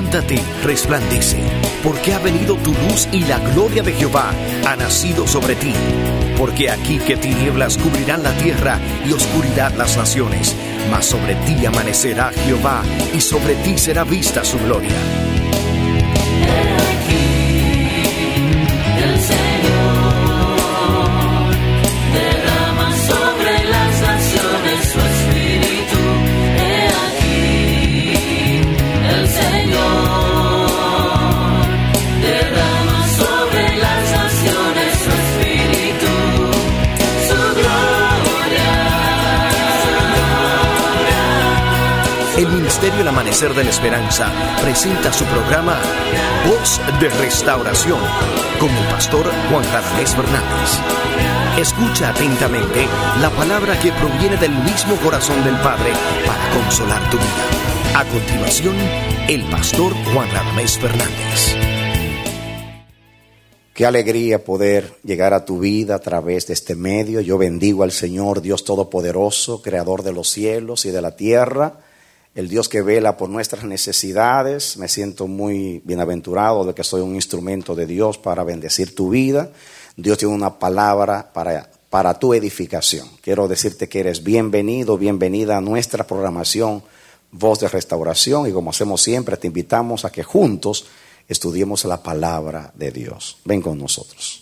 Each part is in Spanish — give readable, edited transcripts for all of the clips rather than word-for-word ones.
Levántate, resplandece, porque ha venido tu luz y la gloria de Jehová ha nacido sobre ti. Porque aquí que tinieblas cubrirán la tierra y oscuridad las naciones, mas sobre ti amanecerá Jehová y sobre ti será vista su gloria. El Ministerio El Amanecer de la Esperanza presenta su programa Voz de Restauración con el pastor Juan Radamés Fernández. Escucha atentamente la palabra que proviene del mismo corazón del Padre para consolar tu vida. A continuación, el pastor Juan Radamés Fernández. Qué alegría poder llegar a tu vida a través de este medio. Yo bendigo al Señor, Dios Todopoderoso, Creador de los cielos y de la tierra, el Dios que vela por nuestras necesidades. Me siento muy bienaventurado de que soy un instrumento de Dios para bendecir tu vida. Dios tiene una palabra para tu edificación. Quiero decirte que eres bienvenido, bienvenida a nuestra programación Voz de Restauración, y como hacemos siempre, te invitamos a que juntos estudiemos la palabra de Dios. Ven con nosotros.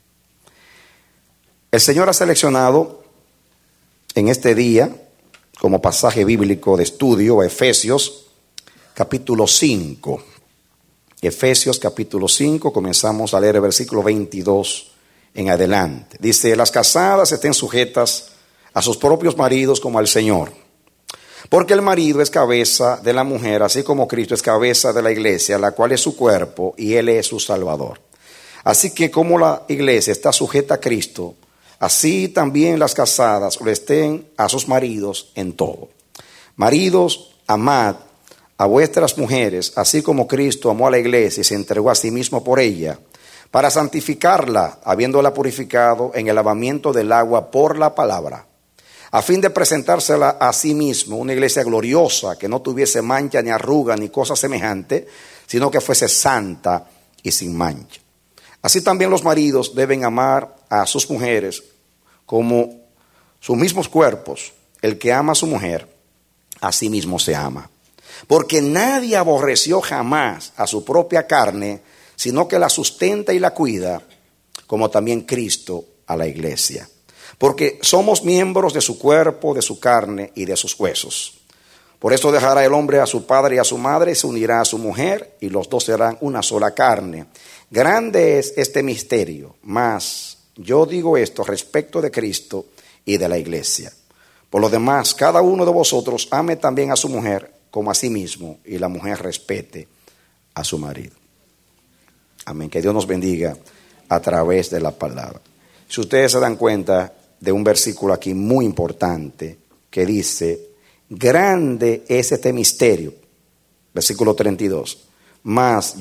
El Señor ha seleccionado en este día como pasaje bíblico de estudio a Efesios capítulo 5. Efesios capítulo 5, comenzamos a leer el versículo 22 en adelante. Dice: las casadas estén sujetas a sus propios maridos como al Señor, porque el marido es cabeza de la mujer, así como Cristo es cabeza de la iglesia, la cual es su cuerpo y Él es su Salvador. Así que como la iglesia está sujeta a Cristo, así también las casadas lo estén a sus maridos en todo. Maridos, amad a vuestras mujeres, así como Cristo amó a la iglesia y se entregó a sí mismo por ella, para santificarla, habiéndola purificado en el lavamiento del agua por la palabra, a fin de presentársela a sí mismo una iglesia gloriosa, que no tuviese mancha ni arruga ni cosa semejante, sino que fuese santa y sin mancha. Así también los maridos deben amar a sus mujeres como sus mismos cuerpos. El que ama a su mujer, a sí mismo se ama. Porque nadie aborreció jamás a su propia carne, sino que la sustenta y la cuida, como también Cristo a la iglesia. Porque somos miembros de su cuerpo, de su carne y de sus huesos. Por esto dejará el hombre a su padre y a su madre, y se unirá a su mujer, y los dos serán una sola carne. Grande es este misterio, mas yo digo esto respecto de Cristo y de la iglesia. Por lo demás, cada uno de vosotros ame también a su mujer como a sí mismo, y la mujer respete a su marido. Amén. Que Dios nos bendiga a través de la palabra. Si ustedes se dan cuenta de un versículo aquí muy importante que dice: grande es este misterio, versículo 32, mas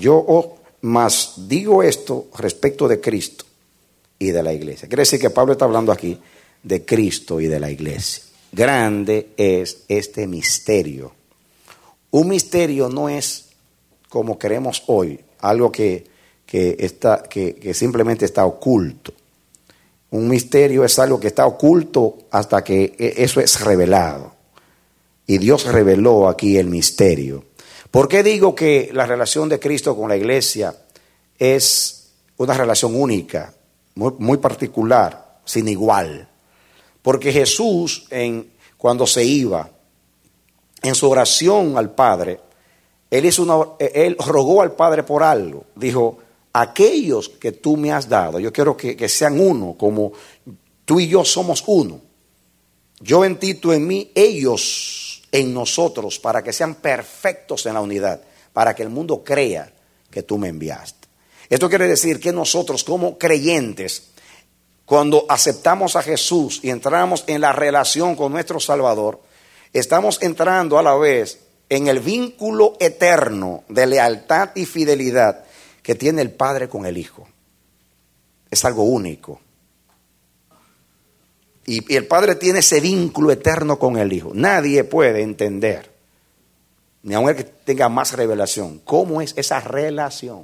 digo esto respecto de Cristo y de la iglesia. Quiere decir que Pablo está hablando aquí de Cristo y de la iglesia. Grande es este misterio. Un misterio no es como creemos hoy, algo que simplemente está oculto. Un misterio es algo que está oculto hasta que eso es revelado. Y Dios reveló aquí el misterio. ¿Por qué digo que la relación de Cristo con la iglesia es una relación única, muy particular, sin igual? Porque Jesús, cuando se iba, en su oración al Padre, él rogó al Padre por algo. Dijo: aquellos que tú me has dado, yo quiero que sean uno, como tú y yo somos uno. Yo en ti, tú en mí, ellos en nosotros, para que sean perfectos en la unidad, para que el mundo crea que tú me enviaste. Esto quiere decir que nosotros como creyentes, cuando aceptamos a Jesús y entramos en la relación con nuestro Salvador, estamos entrando a la vez en el vínculo eterno de lealtad y fidelidad que tiene el Padre con el Hijo. Es algo único. Y el Padre tiene ese vínculo eterno con el Hijo. Nadie puede entender ni aun el que tenga más revelación. ¿Cómo es esa relación?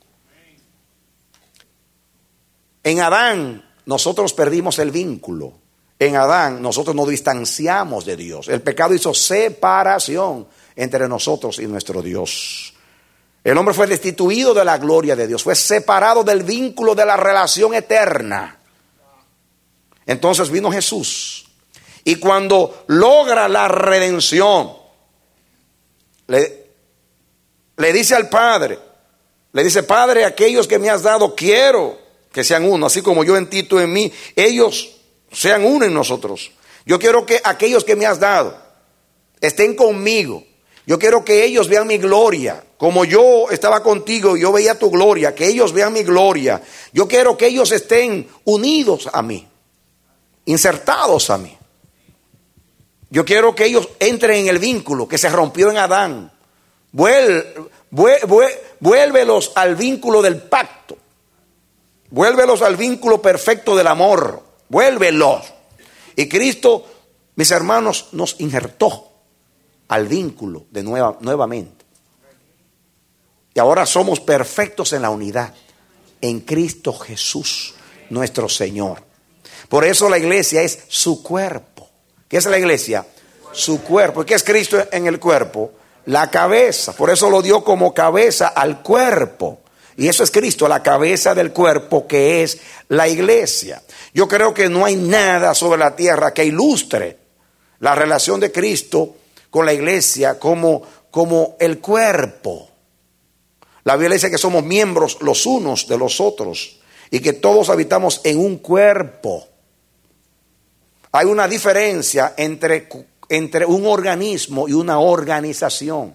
En Adán nosotros perdimos el vínculo. En Adán nosotros nos distanciamos de Dios. El pecado hizo separación entre nosotros y nuestro Dios. El hombre fue destituido de la gloria de Dios, fue separado del vínculo de la relación eterna. Entonces vino Jesús, y cuando logra la redención, le dice al Padre, le dice: Padre, aquellos que me has dado quiero que sean uno, así como yo en ti, tú en mí, ellos sean uno en nosotros. Yo quiero que aquellos que me has dado estén conmigo. Yo quiero que ellos vean mi gloria, como yo estaba contigo y yo veía tu gloria, que ellos vean mi gloria. Yo quiero que ellos estén unidos a mí, insertados a mí. Yo quiero que ellos entren en el vínculo que se rompió en Adán. Vuélvelos al vínculo del pacto. Vuélvelos al vínculo perfecto del amor. Vuélvelos. Y Cristo, mis hermanos, nos injertó al vínculo de nuevamente. Y ahora somos perfectos en la unidad, en Cristo Jesús, nuestro Señor. Por eso la iglesia es su cuerpo. ¿Qué es la iglesia? Su cuerpo. ¿Qué es Cristo en el cuerpo? La cabeza. Por eso lo dio como cabeza al cuerpo. Y eso es Cristo, la cabeza del cuerpo, que es la iglesia. Yo creo que no hay nada sobre la tierra que ilustre la relación de Cristo con la iglesia como el cuerpo. La Biblia dice que somos miembros los unos de los otros y que todos habitamos en un cuerpo. Hay una diferencia entre un organismo y una organización.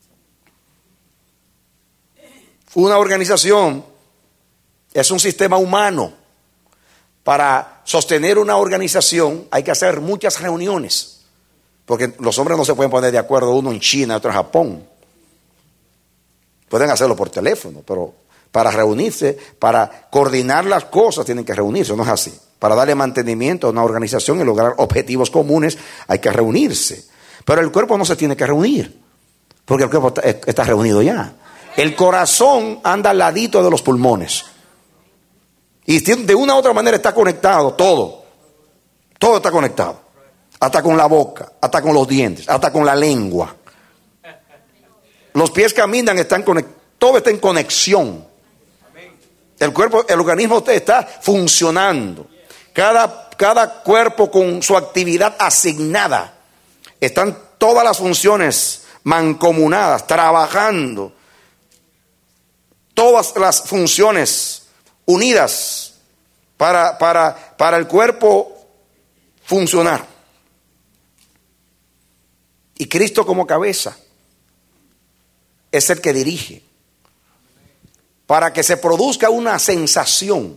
Una organización es un sistema humano. Para sostener una organización hay que hacer muchas reuniones. Porque los hombres no se pueden poner de acuerdo, uno en China, otro en Japón. Pueden hacerlo por teléfono, pero para reunirse, para coordinar las cosas, tienen que reunirse, no es así. Para darle mantenimiento a una organización y lograr objetivos comunes, hay que reunirse. Pero el cuerpo no se tiene que reunir, porque el cuerpo está reunido ya. El corazón anda al ladito de los pulmones. Y de una u otra manera está conectado todo. Todo está conectado. Hasta con la boca, hasta con los dientes, hasta con la lengua. Los pies caminan, todo está en conexión. El cuerpo, el organismo está funcionando. Cada cuerpo con su actividad asignada. Están todas las funciones mancomunadas, trabajando. Todas las funciones unidas para el cuerpo funcionar. Y Cristo como cabeza es el que dirige. Para que se produzca una sensación.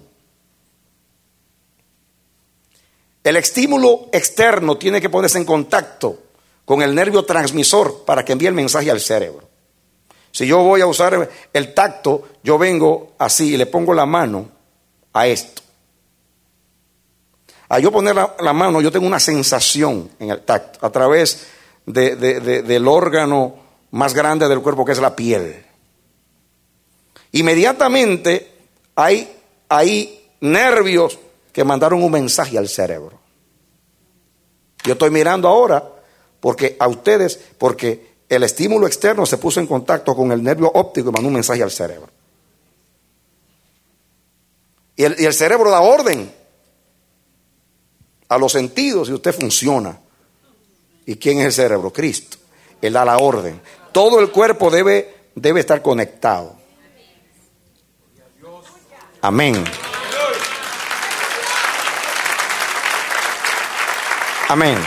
El estímulo externo tiene que ponerse en contacto con el nervio transmisor para que envíe el mensaje al cerebro. Si yo voy a usar el tacto, yo vengo así y le pongo la mano a esto. Al yo poner la mano, yo tengo una sensación en el tacto a través del órgano más grande del cuerpo, que es la piel. Inmediatamente hay nervios que mandaron un mensaje al cerebro. Yo estoy mirando ahora porque el estímulo externo se puso en contacto con el nervio óptico y mandó un mensaje al cerebro. Y el cerebro da orden a los sentidos y usted funciona. ¿Y quién es el cerebro? Cristo. Él da la orden. Todo el cuerpo debe estar conectado. Amén. Amén.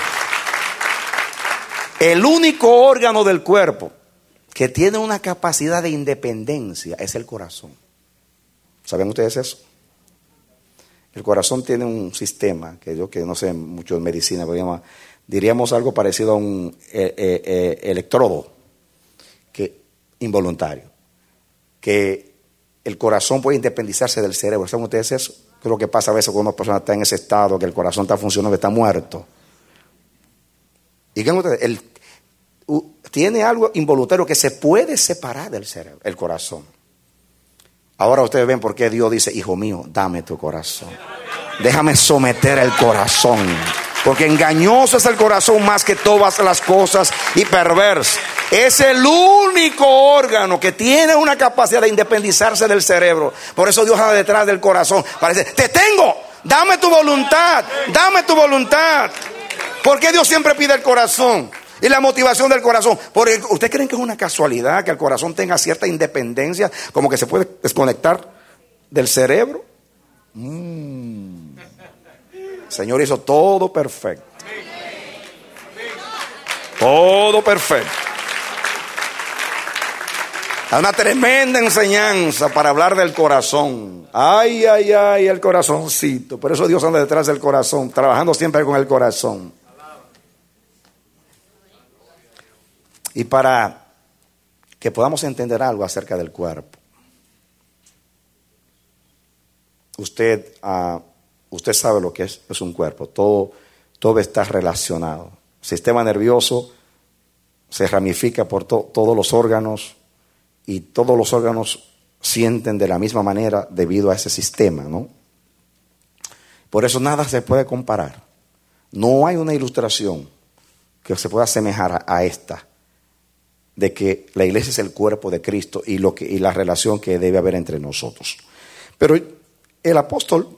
El único órgano del cuerpo que tiene una capacidad de independencia es el corazón. ¿Saben ustedes eso? El corazón tiene un sistema que yo que no sé mucho de medicina, pero diríamos algo parecido a un electrodo involuntario, que el corazón puede independizarse del cerebro. ¿Saben ustedes eso? Creo que pasa a veces cuando una persona está en ese estado, que el corazón está funcionando, que está muerto. ¿Y qué ustedes? tiene algo involuntario que se puede separar del cerebro, el corazón. Ahora ustedes ven por qué Dios dice: hijo mío, dame tu corazón. Déjame someter el corazón. Porque engañoso es el corazón más que todas las cosas y perverso. Es el único órgano que tiene una capacidad de independizarse del cerebro. Por eso Dios anda detrás del corazón. Parece: te tengo, dame tu voluntad, dame tu voluntad. ¿Por qué Dios siempre pide el corazón? Y la motivación del corazón. Porque ¿ustedes creen que es una casualidad que el corazón tenga cierta independencia, como que se puede desconectar del cerebro? El Señor hizo todo perfecto. Todo perfecto. Hay una tremenda enseñanza para hablar del corazón. Ay, ay, ay, el corazoncito. Por eso Dios anda detrás del corazón, trabajando siempre con el corazón. Y para que podamos entender algo acerca del cuerpo, usted sabe lo que es un cuerpo. Todo está relacionado. El sistema nervioso se ramifica por todos los órganos, y todos los órganos sienten de la misma manera debido a ese sistema, ¿no? Por eso nada se puede comparar. No hay una ilustración que se pueda asemejar a esta, de que la iglesia es el cuerpo de Cristo y la relación que debe haber entre nosotros. Pero el apóstol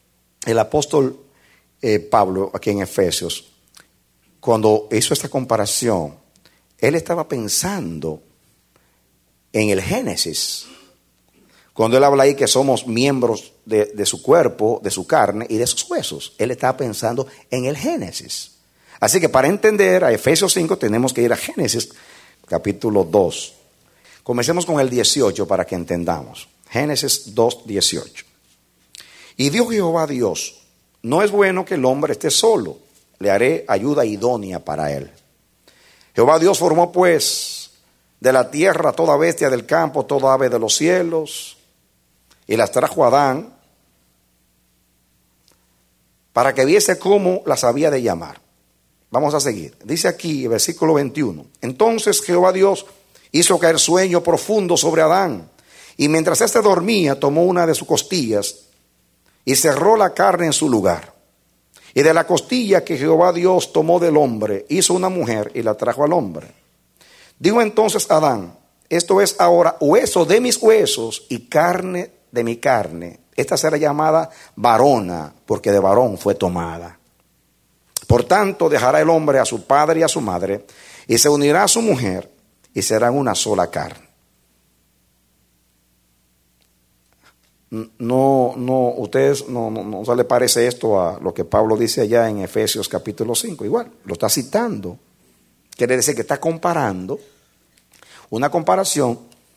Pablo, aquí en Efesios, cuando hizo esta comparación, él estaba pensando en el Génesis. Cuando él habla ahí que somos miembros de su cuerpo, de su carne y de sus huesos, él estaba pensando en el Génesis. Así que para entender a Efesios 5 tenemos que ir a Génesis capítulo 2. Comencemos con el 18 para que entendamos. Génesis 2, 18. Y dijo Jehová Dios: no es bueno que el hombre esté solo, le haré ayuda idónea para él. Jehová Dios formó pues de la tierra toda bestia del campo, toda ave de los cielos, y las trajo a Adán para que viese cómo las había de llamar. Vamos a seguir. Dice aquí, versículo 21. Entonces Jehová Dios hizo caer sueño profundo sobre Adán, y mientras éste dormía, tomó una de sus costillas y cerró la carne en su lugar. Y de la costilla que Jehová Dios tomó del hombre, hizo una mujer y la trajo al hombre. Dijo entonces Adán: esto es ahora hueso de mis huesos y carne de mi carne. Esta será llamada varona, porque de varón fue tomada. Por tanto, dejará el hombre a su padre y a su madre, y se unirá a su mujer, y serán una sola carne. Ustedes no se le parece esto a lo que Pablo dice allá en Efesios capítulo 5. Igual, lo está citando. Quiere decir que está comparando, una comparación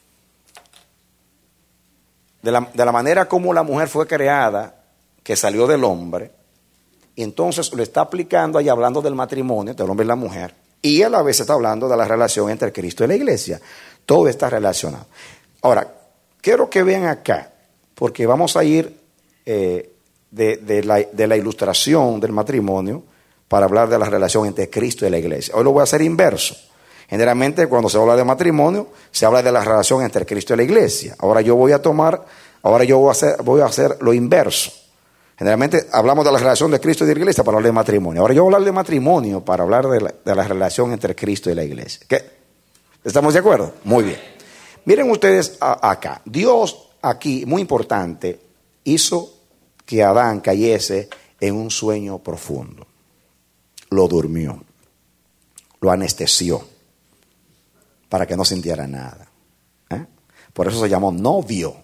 de la manera como la mujer fue creada, que salió del hombre. Y entonces lo está aplicando ahí, hablando del matrimonio, del hombre y la mujer. Y a la vez está hablando de la relación entre Cristo y la iglesia. Todo está relacionado. Ahora, quiero que vean acá, porque vamos a ir de la ilustración del matrimonio para hablar de la relación entre Cristo y la iglesia. Hoy lo voy a hacer inverso. Generalmente cuando se habla de matrimonio, se habla de la relación entre Cristo y la iglesia. Ahora yo voy a hacer lo inverso. Generalmente hablamos de la relación de Cristo y de la iglesia para hablar de matrimonio. Ahora yo voy a hablar de matrimonio para hablar de la relación entre Cristo y la iglesia. ¿Qué? ¿Estamos de acuerdo? Muy bien. Miren ustedes acá. Dios aquí, muy importante, hizo que Adán cayese en un sueño profundo. Lo durmió. Lo anestesió para que no sintiera nada. Por eso se llamó novio.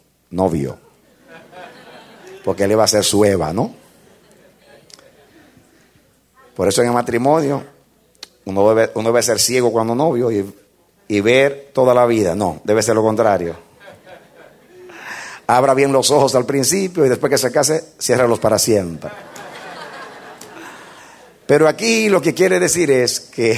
Porque él iba a ser su Eva, ¿no? Por eso en el matrimonio uno debe ser ciego cuando novio y ver toda la vida. No, debe ser lo contrario. Abra bien los ojos al principio y después que se case, ciérralos para siempre. Pero aquí lo que quiere decir es que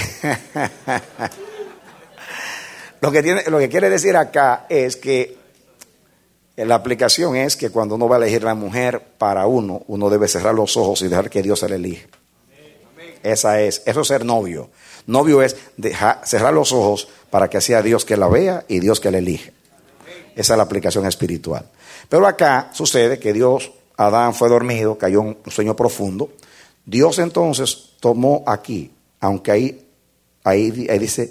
lo que quiere decir acá es que la aplicación es que cuando uno va a elegir la mujer para uno debe cerrar los ojos y dejar que Dios se la elija. Eso es ser novio. Novio es cerrar los ojos para que sea Dios que la vea y Dios que la elige. Esa es la aplicación espiritual. Pero acá sucede que Adán fue dormido, cayó en un sueño profundo. Dios entonces tomó aquí, aunque ahí dice,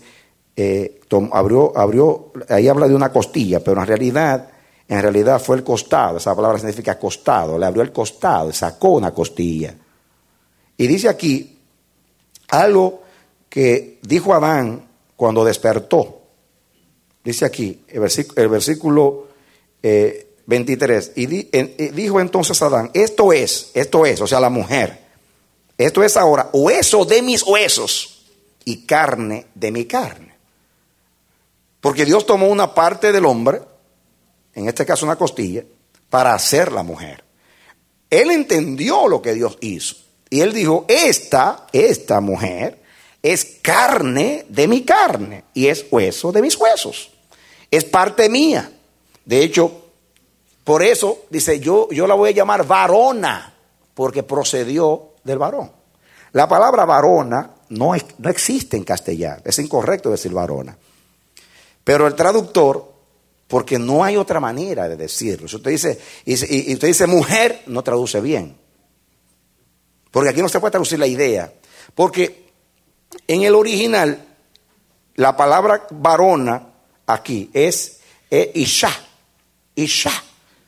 abrió, ahí habla de una costilla, pero en realidad fue el costado. Esa palabra significa costado. Le abrió el costado, sacó una costilla. Y dice aquí algo que dijo Adán cuando despertó. Dice aquí, el versículo 23. Y dijo entonces Adán, esto es, o sea, la mujer, esto es ahora hueso de mis huesos y carne de mi carne. Porque Dios tomó una parte del hombre, en este caso una costilla, para hacer la mujer. Él entendió lo que Dios hizo. Y él dijo, esta mujer es carne de mi carne y es hueso de mis huesos. Es parte mía. De hecho, por eso dice, yo la voy a llamar varona, porque procedió del varón. La palabra varona no existe en castellano. Es incorrecto decir varona. Pero el traductor, porque no hay otra manera de decirlo. Si usted dice, y usted dice mujer, no traduce bien. Porque aquí no se puede traducir la idea. Porque en el original, la palabra varona aquí es isha. Isha.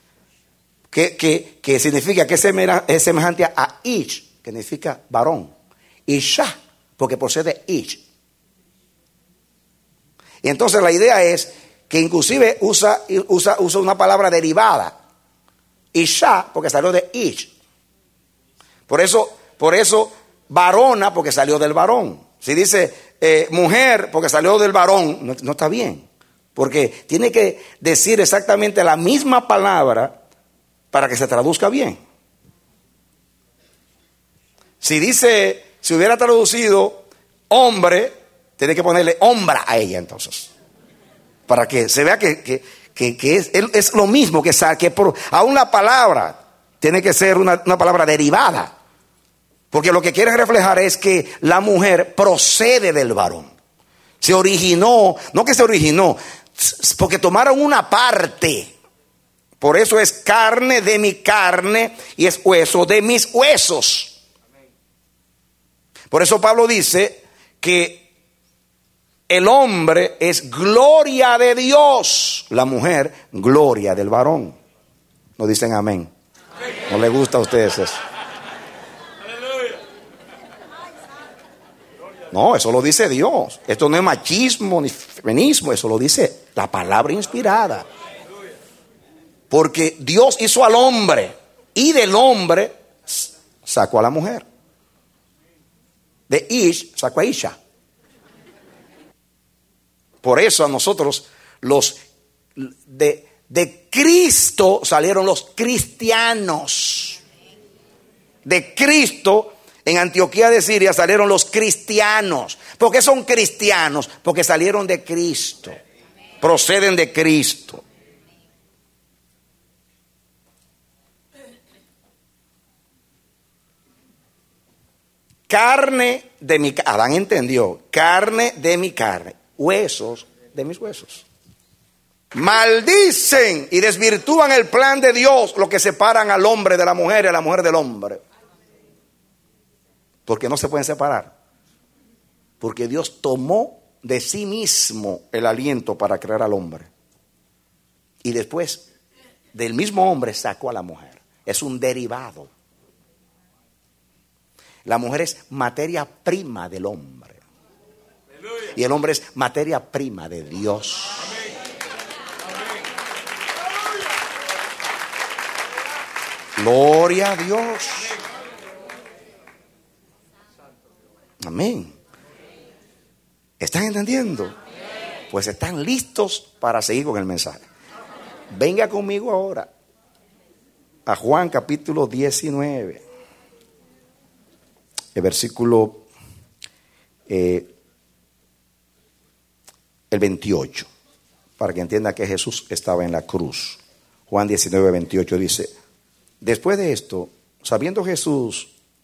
Que significa que es semejante a ish, que significa varón. Isha, porque procede ish. Y entonces la idea es que inclusive usa una palabra derivada. Isha, porque salió de ish. Por eso varona, porque salió del varón. Si dice mujer, porque salió del varón, no está bien. Porque tiene que decir exactamente la misma palabra para que se traduzca bien. Si hubiera traducido hombre, tiene que ponerle hombra a ella entonces. Para que se vea que es lo mismo que aún la palabra tiene que ser una palabra derivada. Porque lo que quiere reflejar es que la mujer procede del varón. Se originó, no que se originó, porque tomaron una parte. Por eso es carne de mi carne y es hueso de mis huesos. Por eso Pablo dice que el hombre es gloria de Dios, la mujer gloria del varón. ¿No dicen amén? ¿No le gusta a ustedes eso? No, eso lo dice Dios. Esto no es machismo ni feminismo, eso lo dice la palabra inspirada. Porque Dios hizo al hombre y del hombre sacó a la mujer. De Ish sacó a Isha. Por eso a nosotros de Cristo salieron los cristianos. De Cristo en Antioquía de Siria salieron los cristianos. ¿Por qué son cristianos? Porque salieron de Cristo. Proceden de Cristo. Carne de mi carne. Adán entendió. Carne de mi carne. Huesos de mis huesos. Maldicen y desvirtúan el plan de Dios, lo que separan al hombre de la mujer y a la mujer del hombre. Porque no se pueden separar. Porque Dios tomó de sí mismo el aliento para crear al hombre. Y después del mismo hombre sacó a la mujer. Es un derivado. La mujer es materia prima del hombre. Y el hombre es materia prima de Dios. Gloria a Dios. Amén. ¿Están entendiendo? Pues están listos para seguir con el mensaje. Venga conmigo ahora a Juan capítulo 19. El versículo el 28, para que entienda que Jesús estaba en la cruz. Juan 19, 28 dice: después de esto, sabiendo Jesús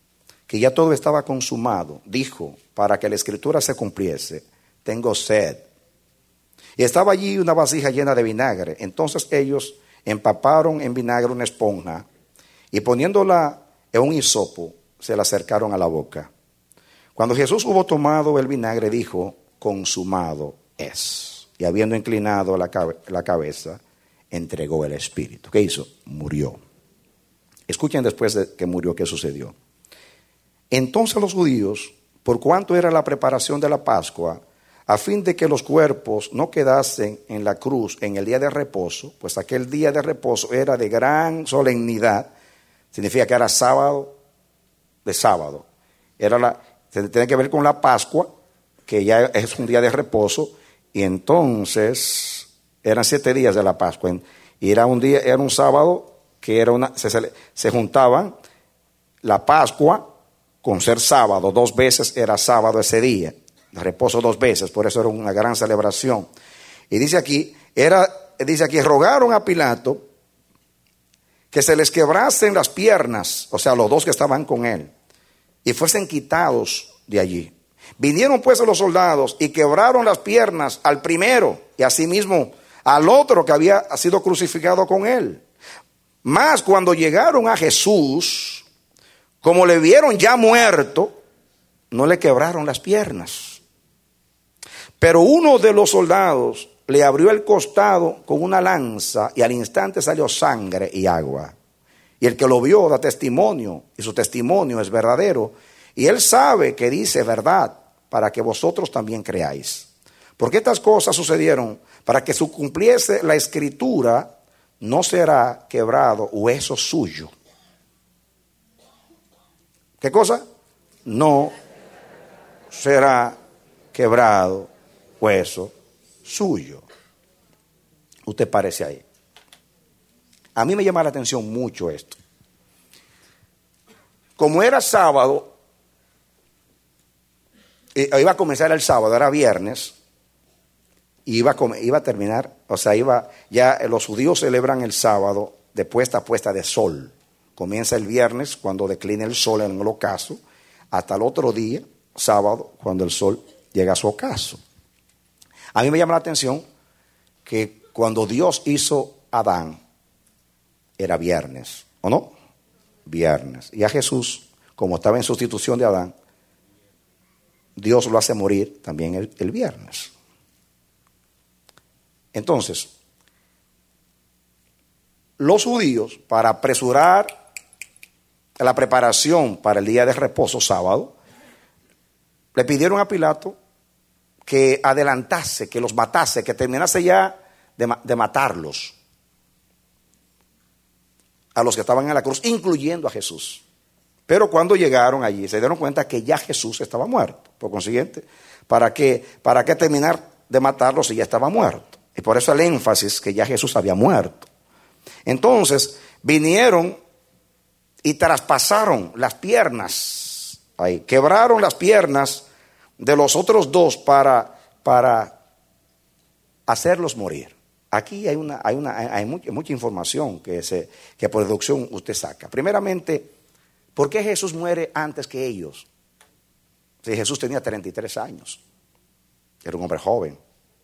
que ya todo estaba consumado, dijo, para que la escritura se cumpliese: tengo sed. Y estaba allí una vasija llena de vinagre. Entonces ellos empaparon en vinagre una esponja y poniéndola en un hisopo, se la acercaron a la boca. Cuando Jesús hubo tomado el vinagre, dijo: consumado es. Y habiendo inclinado la cabeza, entregó el espíritu. ¿Qué hizo? Murió. Escuchen después de que murió qué sucedió. Entonces los judíos, por cuanto era la preparación de la Pascua, a fin de que los cuerpos no quedasen en la cruz en el día de reposo, pues aquel día de reposo era de gran solemnidad, significa que era sábado de sábado, tiene que ver con la Pascua, que ya es un día de reposo, y entonces eran 7 días de la Pascua, y era un sábado que era se juntaban la Pascua con ser sábado, 2 veces era sábado ese día, reposo 2 veces, por eso era una gran celebración. Y dice aquí, rogaron a Pilato que se les quebrasen las piernas, o sea, los 2 que estaban con él, y fuesen quitados de allí. Vinieron pues los soldados y quebraron las piernas al primero y asimismo al otro que había sido crucificado con él. Mas cuando llegaron a Jesús, como le vieron ya muerto, no le quebraron las piernas. Pero uno de los soldados le abrió el costado con una lanza y al instante salió sangre y agua. Y el que lo vio da testimonio, y su testimonio es verdadero. Y él sabe que dice verdad, para que vosotros también creáis. Porque estas cosas sucedieron para que se cumpliese la escritura: no será quebrado hueso suyo. ¿Qué cosa? No será quebrado hueso suyo. ¿Usted parece ahí? A mí me llama la atención mucho esto. Como era sábado, iba a comenzar el sábado, era viernes, y iba a terminar, o sea, ya los judíos celebran el sábado de puesta a puesta de sol. Comienza el viernes cuando declina el sol en el ocaso, hasta el otro día, sábado, cuando el sol llega a su ocaso. A mí me llama la atención que cuando Dios hizo a Adán, era viernes, ¿o no? Viernes. Y a Jesús, como estaba en sustitución de Adán, Dios lo hace morir también el viernes. Entonces, los judíos, para apresurar la preparación para el día de reposo sábado, le pidieron a Pilato que adelantase, que los matase, que terminase ya de matarlos a los que estaban en la cruz, incluyendo a Jesús. Pero cuando llegaron allí se dieron cuenta que ya Jesús estaba muerto. Por consiguiente, ¿para qué terminar de matarlo si ya estaba muerto? Y por eso el énfasis que ya Jesús había muerto. Entonces vinieron y traspasaron las piernas, quebraron las piernas de los otros 2 para hacerlos morir. Aquí hay mucha información que por deducción usted saca. Primeramente, ¿por qué Jesús muere antes que ellos? Si Jesús tenía 33 años, era un hombre joven.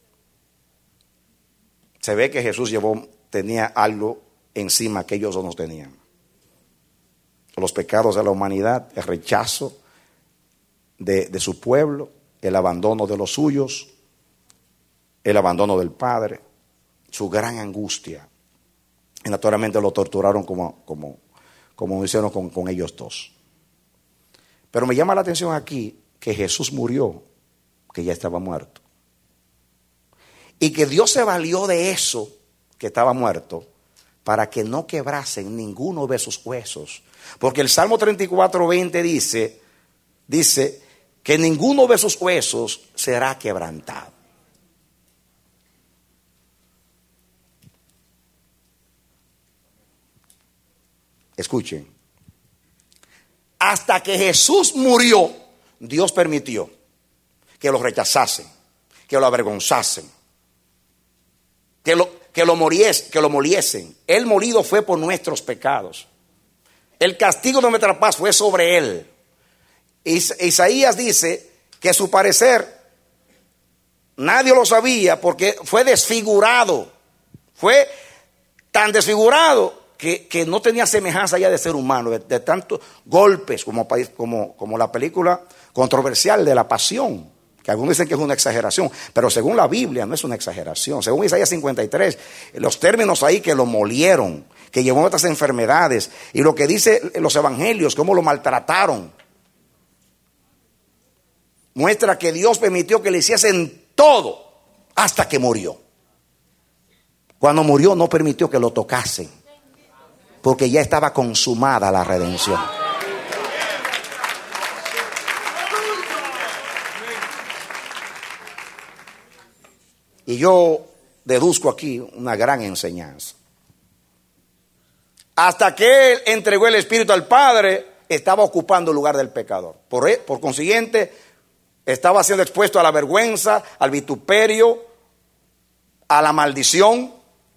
Se ve que Jesús tenía algo encima que ellos no tenían. Los pecados de la humanidad, el rechazo de su pueblo, el abandono de los suyos, el abandono del Padre, su gran angustia. Y naturalmente lo torturaron como hicieron con ellos 2. Pero me llama la atención aquí que Jesús murió, que ya estaba muerto. Y que Dios se valió de eso, que estaba muerto, para que no quebrasen ninguno de sus huesos. Porque el Salmo 34:20 dice que ninguno de sus huesos será quebrantado. Escuchen. Hasta que Jesús murió, Dios permitió que lo rechazasen, que lo avergonzasen, que lo moliesen. Él molido fue por nuestros pecados. El castigo de nuestra paz fue sobre él. Isaías dice que su parecer nadie lo sabía porque fue desfigurado. Fue tan desfigurado que no tenía semejanza ya de ser humano, de tantos golpes como la película controversial de La Pasión, que algunos dicen que es una exageración, pero según la Biblia no es una exageración. Según Isaías 53, los términos ahí que lo molieron, que llevó a otras enfermedades, y lo que dice los evangelios, cómo lo maltrataron, muestra que Dios permitió que le hiciesen todo hasta que murió. Cuando murió no permitió que lo tocasen, porque ya estaba consumada la redención. Y yo deduzco aquí una gran enseñanza. Hasta que Él entregó el Espíritu al Padre, estaba ocupando el lugar del pecador. Por consiguiente, estaba siendo expuesto a la vergüenza, al vituperio, a la maldición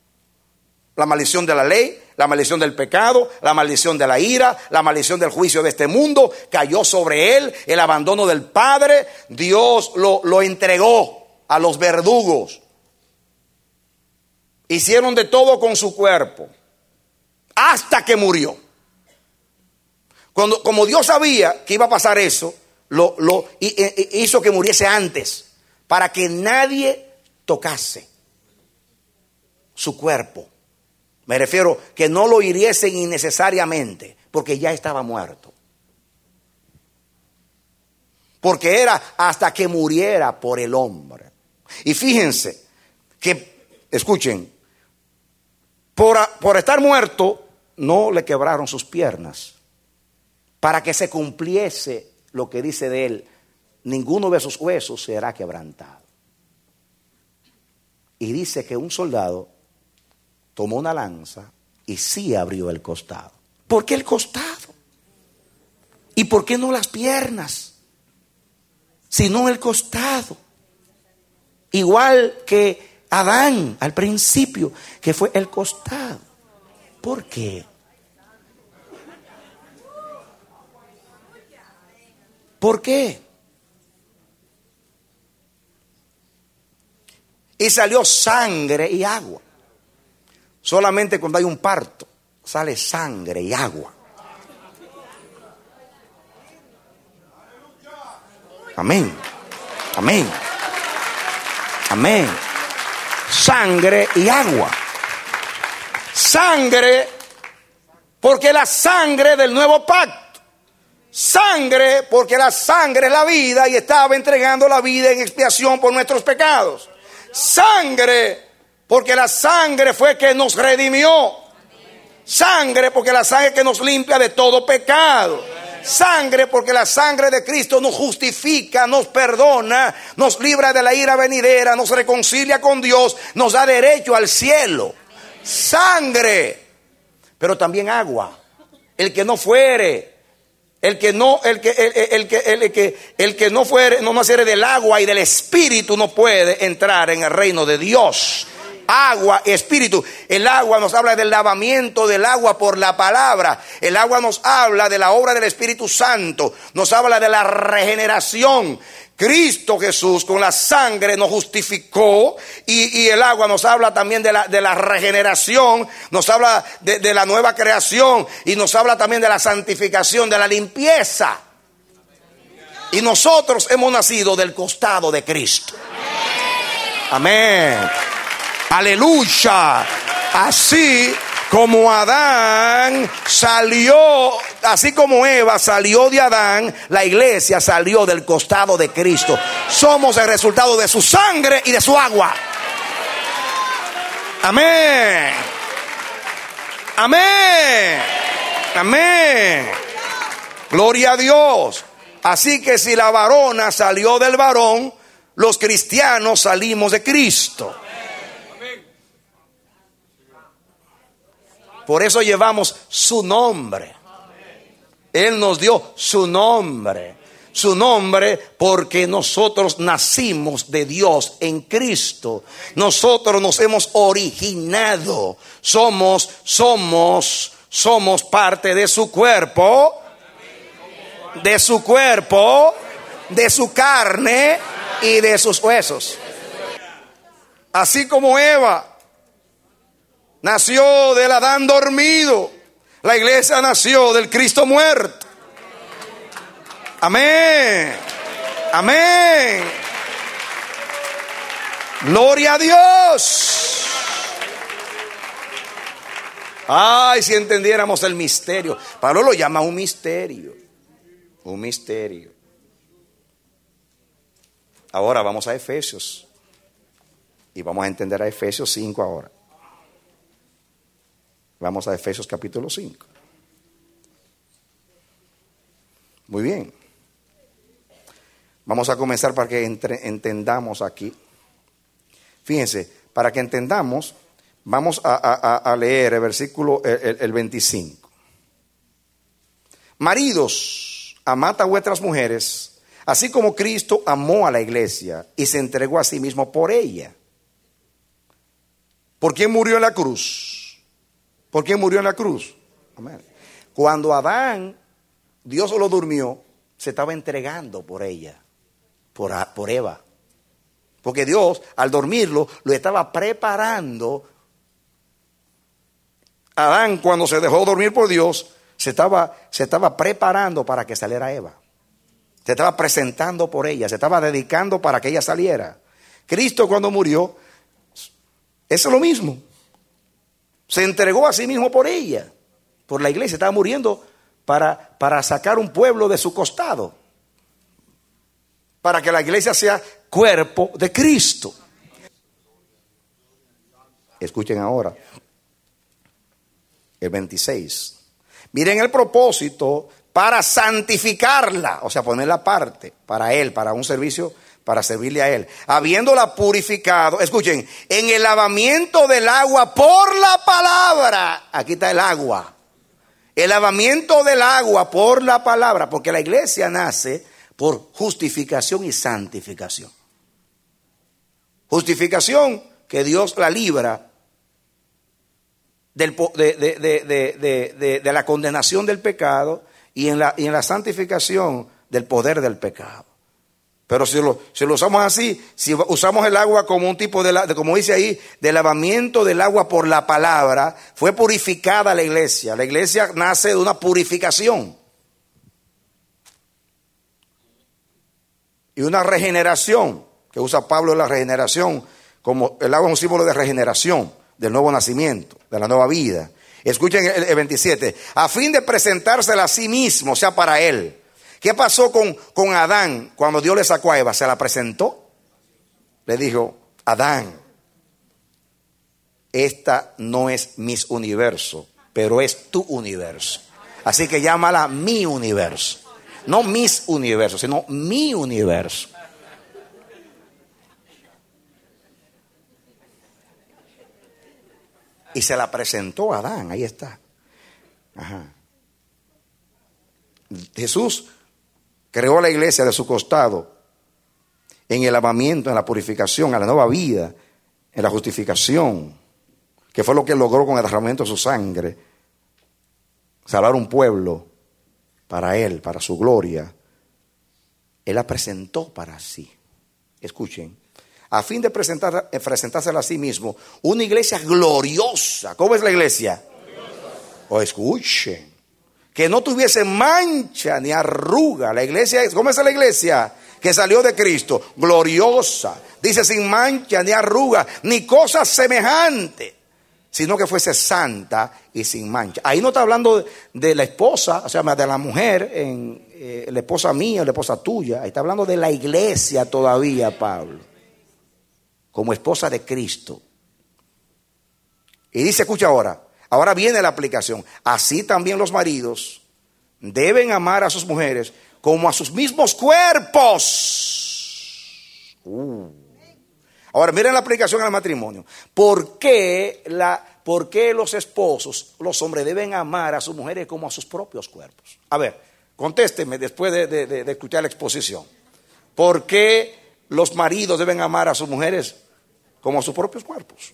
de la ley, la maldición del pecado, la maldición de la ira, la maldición del juicio de este mundo. Cayó sobre Él el abandono del Padre. Dios lo entregó a los verdugos. Hicieron de todo con su cuerpo hasta que murió. Como Dios sabía que iba a pasar eso, hizo que muriese antes, para que nadie tocase su cuerpo. Me refiero que no lo hiriesen innecesariamente, porque ya estaba muerto. Porque era hasta que muriera por el hombre. Y fíjense que, escuchen, por estar muerto no le quebraron sus piernas, para que se cumpliese lo que dice de él: ninguno de sus huesos será quebrantado. Y dice que un soldado tomó una lanza y sí abrió el costado. ¿Por qué el costado? ¿Y por qué no las piernas? Sino el costado. Igual que Adán al principio, que fue el costado. ¿Por qué? ¿Por qué? Y salió sangre y agua. Solamente cuando hay un parto sale sangre y agua. Amén. Amén. Amén. Sangre y agua. Sangre, porque la sangre del nuevo pacto. Sangre, porque la sangre es la vida y estaba entregando la vida en expiación por nuestros pecados. Sangre, porque la sangre fue que nos redimió. Sangre, porque la sangre que nos limpia de todo pecado. Sangre, porque la sangre de Cristo nos justifica, nos perdona, nos libra de la ira venidera, nos reconcilia con Dios, nos da derecho al cielo. Sangre, pero también agua. El que no fuere, el que no fuere, no naciere del agua y del Espíritu, no puede entrar en el reino de Dios. Agua, espíritu. El agua nos habla del lavamiento del agua por la palabra. El agua nos habla de la obra del Espíritu Santo. Nos habla de la regeneración. Cristo Jesús con la sangre nos justificó, y el agua nos habla también de la regeneración, nos habla de la nueva creación, y nos habla también de la santificación, de la limpieza. Y nosotros hemos nacido del costado de Cristo. Amén. Aleluya. Así como Adán salió, así como Eva salió de Adán, la iglesia salió del costado de Cristo. Somos el resultado de su sangre y de su agua. Amén. Amén. Amén. Gloria a Dios. Así que si la varona salió del varón, los cristianos salimos de Cristo. Por eso llevamos su nombre. Él nos dio su nombre. Su nombre porque nosotros nacimos de Dios en Cristo. Nosotros nos hemos originado. Somos parte de su cuerpo. de su cuerpo, de su carne y de sus huesos. Así como Eva nació del Adán dormido, la iglesia nació del Cristo muerto. Amén. Amén. Gloria a Dios. Ay, si entendiéramos el misterio. Pablo lo llama un misterio. Un misterio. Ahora vamos a Efesios. Y vamos a entender a Efesios 5 ahora. Vamos a Efesios capítulo 5. Muy bien. Vamos a comenzar para que entendamos aquí. Fíjense, para que entendamos, vamos a leer el versículo el 25. Maridos, amad a vuestras mujeres, así como Cristo amó a la iglesia y se entregó a sí mismo por ella. ¿Por quién murió en la cruz? ¿Por quién murió en la cruz? Amén. Cuando Adán, Dios lo durmió, se estaba entregando por ella, por Eva. Porque Dios, al dormirlo, lo estaba preparando. Adán, cuando se dejó dormir por Dios, se estaba preparando para que saliera Eva. Se estaba presentando por ella, se estaba dedicando para que ella saliera. Cristo, cuando murió, eso es lo mismo. Se entregó a sí mismo por ella, por la iglesia. Estaba muriendo para sacar un pueblo de su costado, para que la iglesia sea cuerpo de Cristo. Escuchen ahora el 26. Miren el propósito: para santificarla, o sea, ponerla aparte para Él, para un servicio, para servirle a Él, habiéndola purificado, escuchen, en el lavamiento del agua por la palabra. Aquí está el agua. El lavamiento del agua por la palabra, porque la iglesia nace por justificación y santificación. Justificación, que Dios la libra de la condenación del pecado, y en la santificación del poder del pecado. Pero si lo usamos así, si usamos el agua como un tipo como dice ahí, de lavamiento del agua por la palabra, fue purificada la iglesia. La iglesia nace de una purificación y una regeneración, que usa Pablo la regeneración, como el agua es un símbolo de regeneración, del nuevo nacimiento, de la nueva vida. Escuchen el 27, a fin de presentársela a sí mismo, o sea, para Él. ¿Qué pasó con Adán cuando Dios le sacó a Eva? Se la presentó. Le dijo: Adán, esta no es mis universo, pero es tu universo. Así que llámala mi universo. No mis universos, sino mi universo. Y se la presentó a Adán, ahí está. Ajá. Jesús creó la iglesia de su costado en el lavamiento, en la purificación, en la nueva vida, en la justificación, que fue lo que logró con el derramamiento de su sangre, salvar un pueblo para Él, para su gloria. Él la presentó para sí. Escuchen, a fin de presentársela a sí mismo, una iglesia gloriosa. ¿Cómo es la iglesia? O escuchen, que no tuviese mancha ni arruga. La iglesia, ¿cómo es la iglesia? Que salió de Cristo, gloriosa. Dice: sin mancha ni arruga, ni cosa semejante, sino que fuese santa y sin mancha. Ahí no está hablando de la esposa, o sea, de la mujer, la esposa mía, la esposa tuya. Ahí está hablando de la iglesia todavía, Pablo, como esposa de Cristo. Y dice, escucha ahora viene la aplicación. Así también los maridos deben amar a sus mujeres como a sus mismos cuerpos. Ahora miren la aplicación al matrimonio. ¿Por qué los esposos, los hombres, deben amar a sus mujeres como a sus propios cuerpos? A ver, contésteme después de escuchar la exposición. ¿Por qué los maridos deben amar a sus mujeres como a sus propios cuerpos?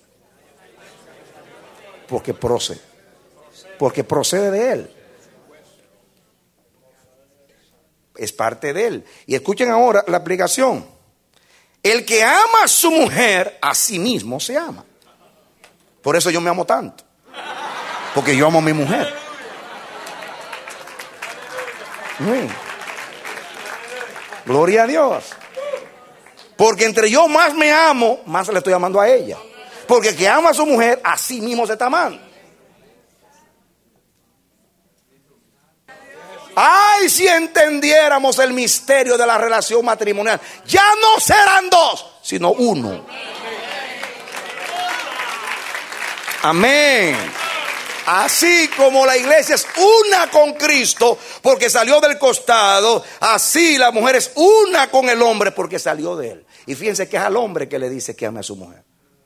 Porque procede de Él. Es parte de él. Y escuchen ahora la aplicación. El que ama a su mujer, a sí mismo se ama. Por eso yo me amo tanto. Porque yo amo a mi mujer. Sí. Gloria a Dios. Porque entre yo más me amo, más le estoy amando a ella. Porque el que ama a su mujer, a sí mismo se está amando. Ay, si entendiéramos el misterio de la relación matrimonial, ya no serán dos, sino uno. Amén. Así como la iglesia es una con Cristo porque salió del costado, así la mujer es una con el hombre porque salió de él. Y fíjense que es al hombre que le dice que ame a su mujer.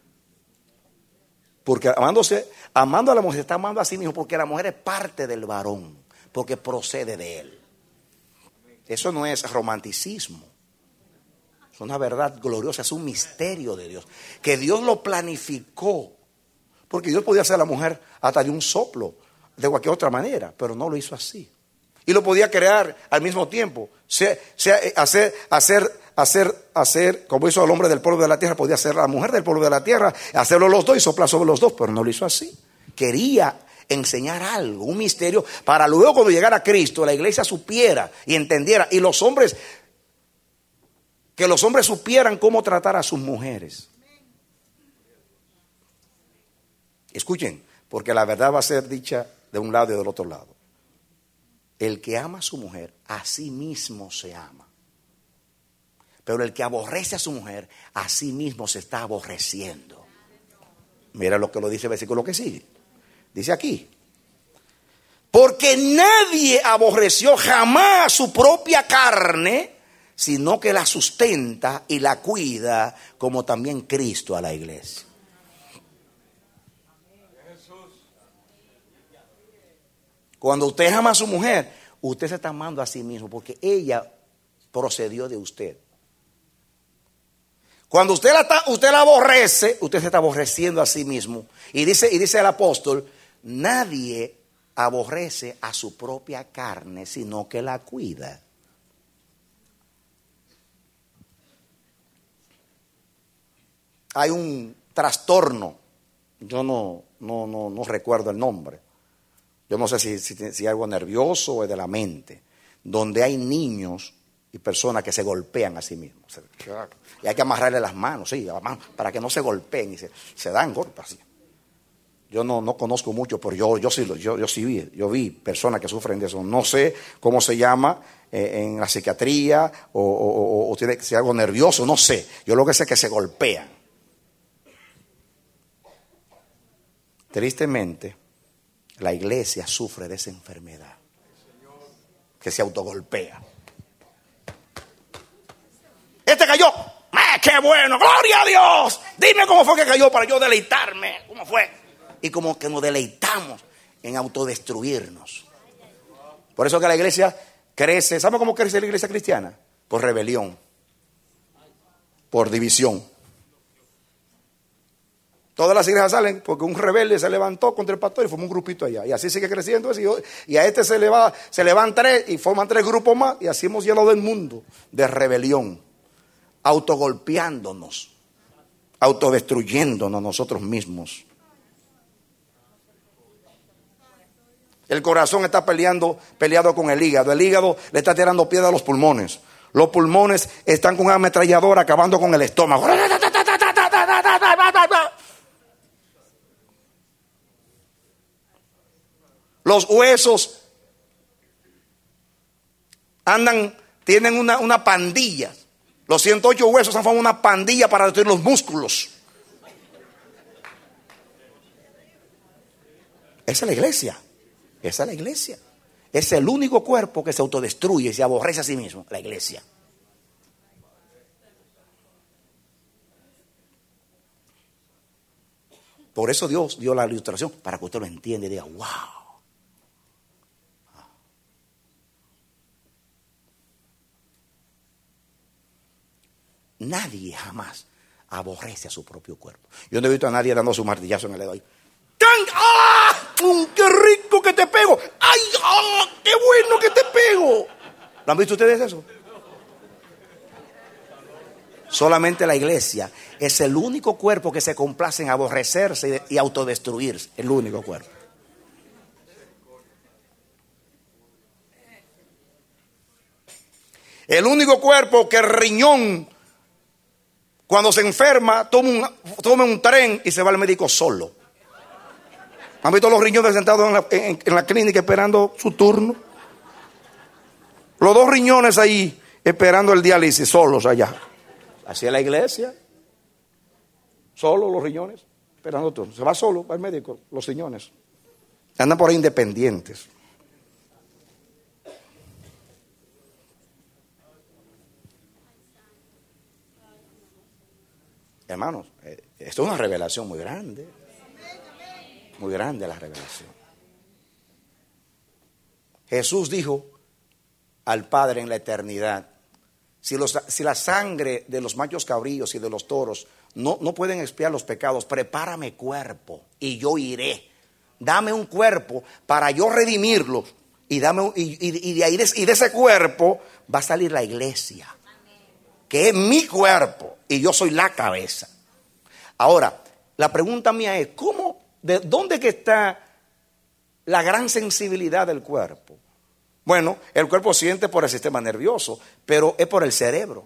Porque amando a la mujer, se está amando a sí mismo, porque la mujer es parte del varón, porque procede de él. Eso no es romanticismo. Es una verdad gloriosa, es un misterio de Dios, que Dios lo planificó. Porque Dios podía hacer a la mujer hasta de un soplo, de cualquier otra manera, pero no lo hizo así. Y lo podía crear al mismo tiempo. Hacer, como hizo el hombre del polvo de la tierra, podía hacer a la mujer del polvo de la tierra, hacerlo los dos y soplar sobre los dos, pero no lo hizo así. Quería enseñar algo, un misterio, para luego cuando llegara a Cristo, la iglesia supiera y entendiera, y los hombres, que los hombres supieran cómo tratar a sus mujeres. Escuchen, porque la verdad va a ser dicha de un lado y del otro lado. El que ama a su mujer, a sí mismo se ama. Pero el que aborrece a su mujer, a sí mismo se está aborreciendo. Mira lo que lo dice el versículo que sigue. Dice aquí: porque nadie aborreció jamás su propia carne, sino que la sustenta y la cuida, como también Cristo a la iglesia. Cuando usted ama a su mujer, usted se está amando a sí mismo, porque ella procedió de usted. Cuando usted la aborrece, usted se está aborreciendo a sí mismo. Y dice el apóstol: nadie aborrece a su propia carne, sino que la cuida. Hay un trastorno, yo no recuerdo el nombre. Yo no sé si algo nervioso o es de la mente, donde hay niños y personas que se golpean a sí mismos. Y hay que amarrarle las manos, sí, para que no se golpeen y se dan golpes así. Yo no conozco mucho, pero yo sí vi personas que sufren de eso. No sé cómo se llama en la psiquiatría o tiene que ser algo nervioso, no sé. Yo lo que sé es que se golpean. Tristemente, la iglesia sufre de esa enfermedad, que se autogolpea. Este cayó, ¡qué bueno! ¡Gloria a Dios! Dime cómo fue que cayó para yo deleitarme. ¿Cómo fue? Y como que nos deleitamos en autodestruirnos. Por eso que la iglesia crece. ¿Sabe cómo crece la iglesia cristiana? Por rebelión, por división. Todas las iglesias salen porque un rebelde se levantó contra el pastor y formó un grupito allá. Y así sigue creciendo eso. Y a este se le van tres y forman tres grupos más. Y así hemos llenado el mundo de rebelión. Autogolpeándonos. Autodestruyéndonos nosotros mismos. El corazón está peleado con el hígado. El hígado le está tirando piedra a los pulmones. Los pulmones están con una ametralladora acabando con el estómago. Los huesos tienen una pandilla. Los 108 huesos han formado una pandilla para destruir los músculos. Esa es la iglesia. Esa es la iglesia. Es el único cuerpo que se autodestruye y se aborrece a sí mismo. La iglesia. Por eso Dios dio la ilustración, para que usted lo entienda y diga: wow. Nadie jamás aborrece a su propio cuerpo. Yo no he visto a nadie dando su martillazo en el dedo ahí. ¡Ah! ¡Qué rico que te pego! ¡Ay! ¡Ah! ¡Qué bueno que te pego! ¿Lo han visto ustedes eso? Solamente la iglesia es el único cuerpo que se complace en aborrecerse y autodestruirse. El único cuerpo. El único cuerpo que el riñón, cuando se enferma, toma un tren y se va al médico solo. ¿Han visto los riñones sentados en la clínica esperando su turno? Los dos riñones ahí esperando el diálisis, solos allá. Así es la iglesia. Solo los riñones, esperando turno. Se va solo al médico, los riñones. Andan por ahí independientes. Hermanos, esto es una revelación muy grande. Muy grande la revelación. Jesús dijo al Padre en la eternidad: si la sangre de los machos cabríos y de los toros no pueden expiar los pecados, prepárame cuerpo y yo iré. Dame un cuerpo para yo redimirlo. Y de ese cuerpo va a salir la iglesia, que es mi cuerpo y yo soy la cabeza. Ahora, la pregunta mía es: ¿de dónde que está la gran sensibilidad del cuerpo? Bueno, el cuerpo siente por el sistema nervioso, pero es por el cerebro.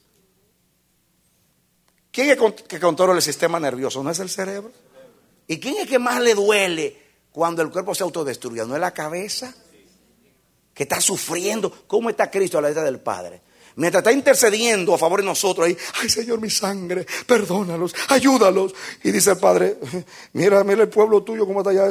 ¿Quién es que controla el sistema nervioso? ¿No es el cerebro? ¿Y quién es que más le duele cuando el cuerpo se autodestruye? ¿No es la cabeza? Que está sufriendo. ¿Cómo está Cristo a la derecha del Padre? Mientras está intercediendo a favor de nosotros ahí: ay, Señor, mi sangre, perdónalos, ayúdalos. Y dice el Padre: mira el pueblo tuyo cómo está allá.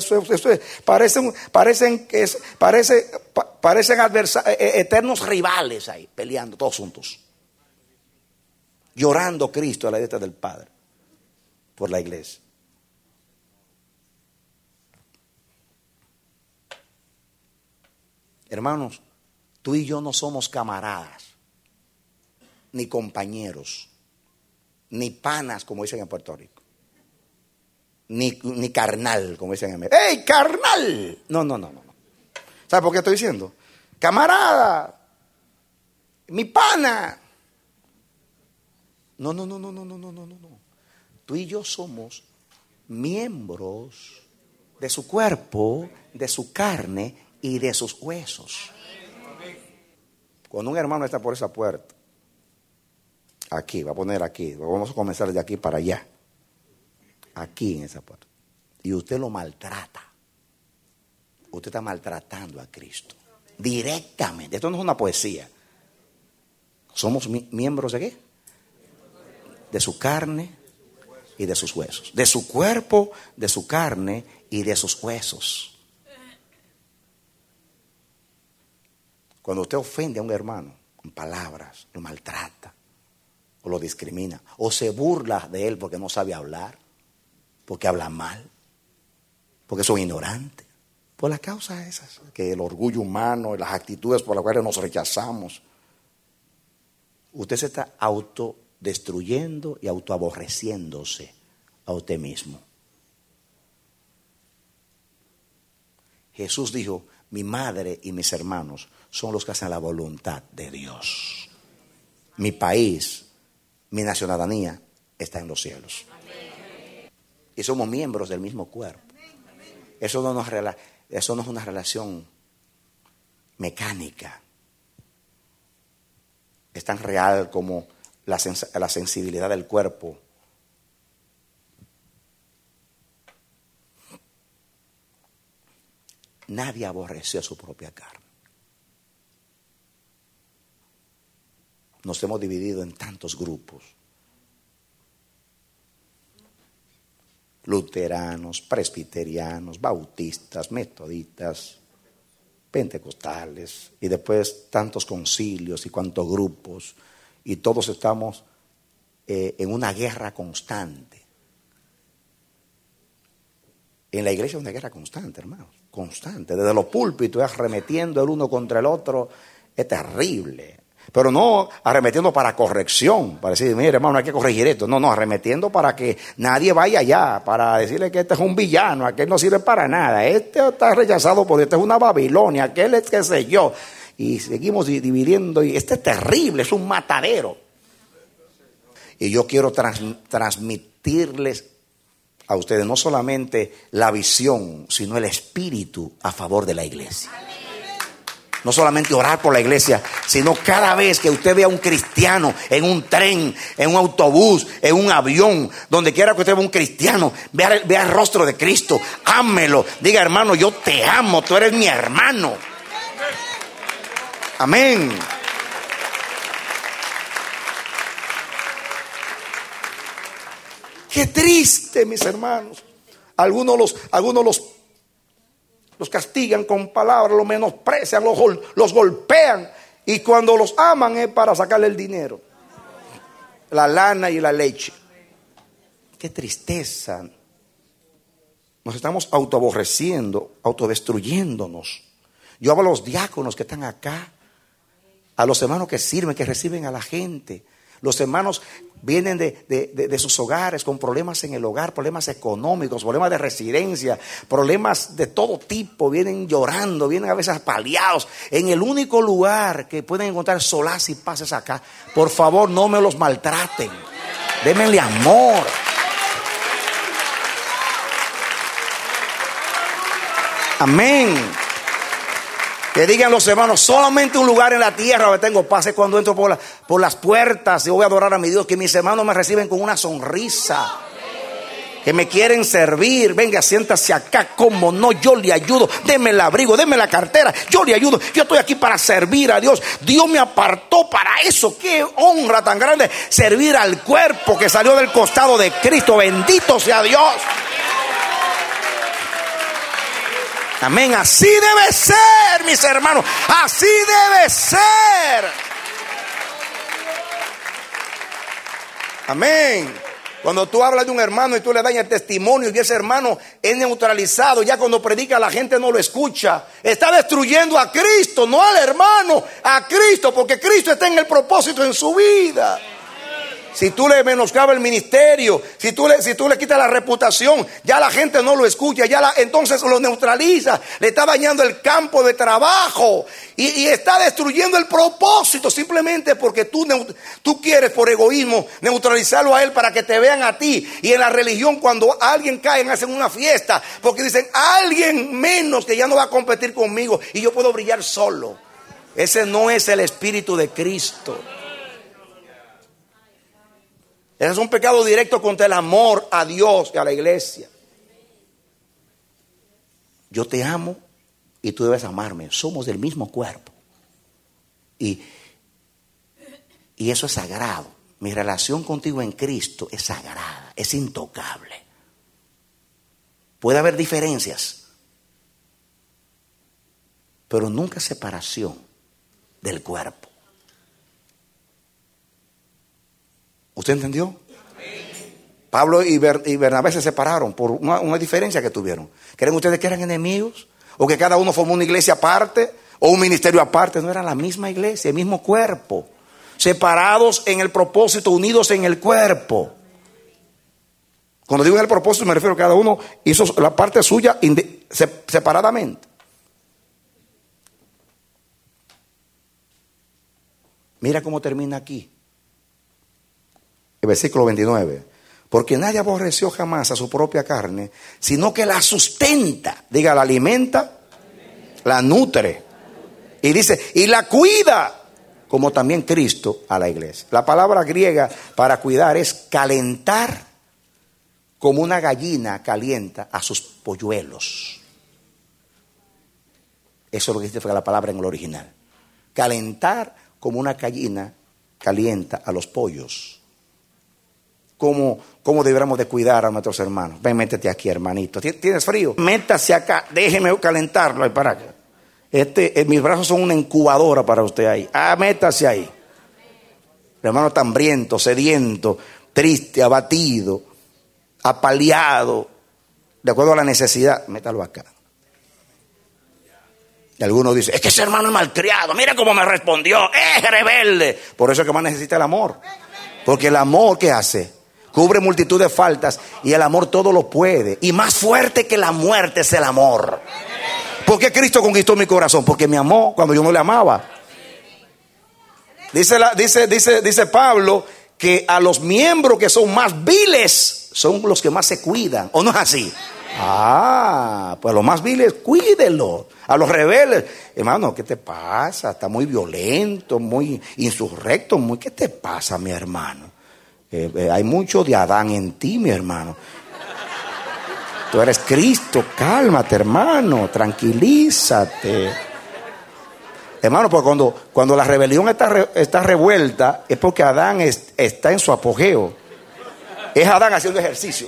Parecen eternos rivales ahí, peleando todos juntos. Llorando Cristo a la derecha del Padre por la iglesia. Hermanos, tú y yo no somos camaradas, ni compañeros, ni panas, como dicen en Puerto Rico, ni carnal, como dicen en México. ¡Ey, carnal! No. ¿Sabe por qué estoy diciendo? Camarada, mi pana. No. Tú y yo somos miembros de su cuerpo, de su carne y de sus huesos. Cuando un hermano está por esa puerta, aquí, va a poner aquí, vamos a comenzar de aquí para allá, aquí en esa puerta, y usted lo maltrata, usted está maltratando a Cristo directamente. Esto no es una poesía. Somos miembros de qué? De su carne y de sus huesos, de su cuerpo, de su carne y de sus huesos. Cuando usted ofende a un hermano con palabras, lo maltrata o lo discrimina, o se burla de él porque no sabe hablar, porque habla mal, porque son ignorantes, por las causas esas, que el orgullo humano y las actitudes por las cuales nos rechazamos, usted se está autodestruyendo y autoaborreciéndose a usted mismo. Jesús dijo: mi madre y mis hermanos son los que hacen la voluntad de Dios. Mi país, mi nacionalidad está en los cielos. Amén. Y somos miembros del mismo cuerpo. Eso no es una relación mecánica. Es tan real como la sensibilidad del cuerpo. Nadie aborreció su propia carne. Nos hemos dividido en tantos grupos: luteranos, presbiterianos, bautistas, metodistas, pentecostales, y después tantos concilios y cuantos grupos, y todos estamos en una guerra constante. En la iglesia es una guerra constante, hermanos, constante. Desde los púlpitos arremetiendo el uno contra el otro, es terrible. Pero no arremetiendo para corrección, para decir: mire, hermano, hay que corregir esto. No, arremetiendo para que nadie vaya allá, para decirle que este es un villano, aquel no sirve para nada, este está rechazado por este, es una Babilonia, aquel es qué sé yo. y seguimos dividiendo. Y este es terrible, es un matadero. Y yo quiero transmitirles a ustedes no solamente la visión, sino el espíritu a favor de la iglesia. No solamente orar por la iglesia, sino cada vez que usted vea a un cristiano en un tren, en un autobús, en un avión, donde quiera que usted vea un cristiano, vea el rostro de Cristo, ámelo, diga: hermano, yo te amo, tú eres mi hermano. Amén. Qué triste, mis hermanos. Algunos los castigan con palabras, los menosprecian, los golpean. Y cuando los aman es para sacarle el dinero, la lana y la leche. Qué tristeza. Nos estamos autoaborreciendo, autodestruyéndonos. Yo hablo a los diáconos que están acá, a los hermanos que sirven, que reciben a la gente. Los hermanos vienen de sus hogares con problemas en el hogar, problemas económicos, problemas de residencia, problemas de todo tipo. Vienen llorando, vienen a veces apaleados. En el único lugar que pueden encontrar solaz y paz es acá. Por favor, no me los maltraten. Démenle amor. Amén. Que digan los hermanos: solamente un lugar en la tierra donde tengo paz es cuando entro por las puertas y voy a adorar a mi Dios. Que mis hermanos me reciben con una sonrisa, que me quieren servir. Venga, siéntase acá, como no, yo le ayudo. Deme el abrigo, deme la cartera, yo le ayudo. Yo estoy aquí para servir a Dios. Dios me apartó para eso. Qué honra tan grande, servir al cuerpo que salió del costado de Cristo. Bendito sea Dios. Amén, así debe ser, mis hermanos, así debe ser. Amén. Cuando tú hablas de un hermano y tú le das el testimonio y ese hermano es neutralizado, ya cuando predica la gente no lo escucha. Está destruyendo a Cristo, no al hermano, a Cristo, porque Cristo está en el propósito en su vida. Si tú le menoscabas el ministerio, si tú le quitas la reputación, ya la gente no lo escucha, entonces lo neutraliza, le está dañando el campo de trabajo y está destruyendo el propósito, simplemente porque tú quieres por egoísmo neutralizarlo a él para que te vean a ti. Y en la religión, cuando alguien cae, hacen una fiesta porque dicen: alguien menos que ya no va a competir conmigo y yo puedo brillar solo. Ese no es el espíritu de Cristo. Ese es un pecado directo contra el amor a Dios y a la iglesia. Yo te amo y tú debes amarme. Somos del mismo cuerpo. Y eso es sagrado. Mi relación contigo en Cristo es sagrada, es intocable. Puede haber diferencias, pero nunca separación del cuerpo. ¿Usted entendió? Pablo y Bernabé se separaron por una diferencia que tuvieron. ¿Creen ustedes que eran enemigos? ¿O que cada uno formó una iglesia aparte? ¿O un ministerio aparte? No, eran la misma iglesia, el mismo cuerpo. Separados en el propósito, unidos en el cuerpo. Cuando digo en el propósito me refiero a que cada uno hizo la parte suya separadamente. Mira cómo termina aquí. El versículo 29. Porque nadie aborreció jamás a su propia carne, sino que la sustenta. Diga, la alimenta, la nutre. Y dice, y la cuida, como también Cristo a la iglesia. La palabra griega para cuidar es calentar, como una gallina calienta a sus polluelos. Eso es lo que dice la palabra en el original. Calentar como una gallina calienta a los pollos. ¿Cómo deberíamos de cuidar a nuestros hermanos? Ven, métete aquí, hermanito. ¿Tienes frío? Métase acá, déjeme calentarlo ahí para acá. Mis brazos son una incubadora para usted ahí. Métase ahí. El hermano está hambriento, sediento, triste, abatido, apaleado, de acuerdo a la necesidad. Métalo acá. Y algunos dicen, es que ese hermano es malcriado, mira cómo me respondió, es rebelde. Por eso es que más necesita el amor. Porque el amor, ¿qué hace? Cubre multitud de faltas y el amor todo lo puede. Y más fuerte que la muerte es el amor. ¿Por qué Cristo conquistó mi corazón? Porque me amó cuando yo no le amaba. Dice Pablo que a los miembros que son más viles son los que más se cuidan. ¿O no es así? Pues a los más viles, cuídenlo. A los rebeldes, hermano, ¿qué te pasa? Está muy violento, muy insurrecto, ¿qué te pasa, mi hermano? Hay mucho de Adán en ti, mi hermano. Tú eres Cristo, cálmate, hermano, tranquilízate. Hermano, porque cuando la rebelión está revuelta, es porque Adán está en su apogeo. Es Adán haciendo ejercicio.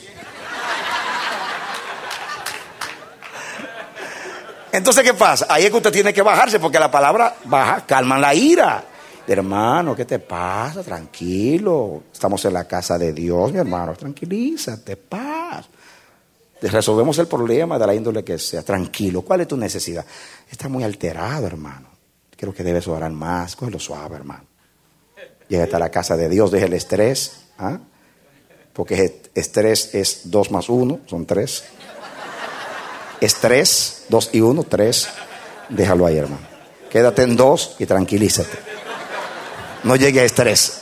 Entonces, ¿qué pasa? Ahí es que usted tiene que bajarse, porque la palabra baja, calma la ira. Hermano, ¿qué te pasa? Tranquilo. Estamos en la casa de Dios, mi hermano. Tranquilízate, paz. Resolvemos el problema de la índole que sea. Tranquilo. ¿Cuál es tu necesidad? Está muy alterado, hermano. Creo que debes orar más. Cógelo suave, hermano. Llega hasta la casa de Dios. Deja el estrés. Porque estrés es 2 más 1. Son 3. Estrés, 2 y 1, 3. Déjalo ahí, hermano. Quédate en 2 y tranquilízate. No llegue a estrés.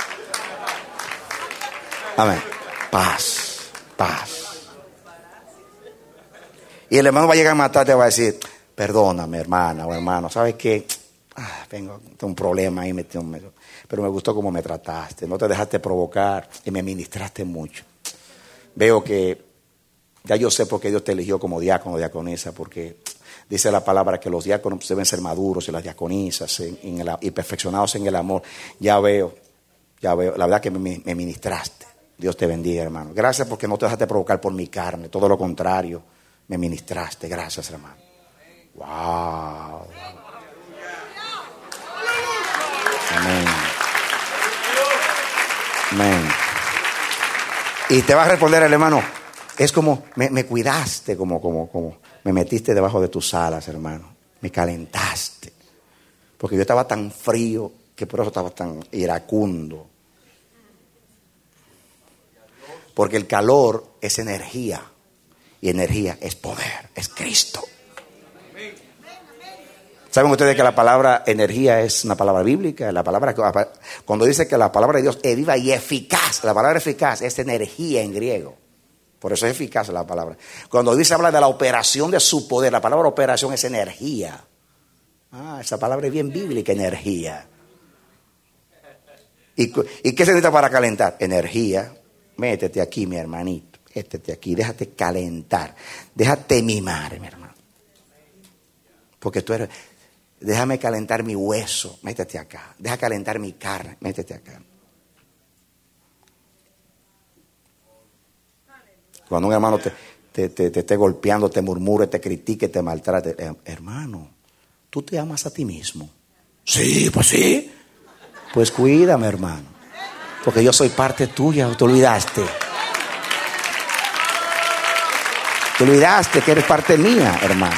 Amén. Paz, paz. Y el hermano va a llegar a matarte y va a decir: perdóname, hermana o hermano, ¿sabes qué? Tengo un problema ahí, pero me gustó cómo me trataste. No te dejaste provocar y me ministraste mucho. Veo que ya yo sé por qué Dios te eligió como diácono o diaconisa, porque dice la palabra que los diáconos deben ser maduros y las diaconisas y perfeccionados en el amor. Ya veo, la verdad que me ministraste. Dios te bendiga, hermano. Gracias porque no te dejaste provocar por mi carne, todo lo contrario, me ministraste. Gracias, hermano. Wow. Amén. Amén. Y te va a responder el hermano: es como me cuidaste, como me metiste debajo de tus alas, hermano. Me calentaste. Porque yo estaba tan frío que por eso estaba tan iracundo. Porque el calor es energía. Y energía es poder, es Cristo. ¿Saben ustedes que la palabra energía es una palabra bíblica? Cuando dice que la palabra de Dios es viva y eficaz, la palabra eficaz es energía en griego. Por eso es eficaz la palabra. Cuando habla de la operación de su poder, la palabra operación es energía. Esa palabra es bien bíblica, energía. ¿Y qué se necesita para calentar? Energía. Métete aquí, mi hermanito. Métete aquí, déjate calentar. Déjate mimar, mi hermano. Porque tú eres... Déjame calentar mi hueso, métete acá. Deja calentar mi carne, métete acá. Cuando un hermano te esté golpeando, te murmure, te critique, te maltrate, hermano, ¿tú te amas a ti mismo? Sí, pues sí. Pues cuídame, hermano, porque yo soy parte tuya. Te olvidaste. Te olvidaste que eres parte mía, hermano.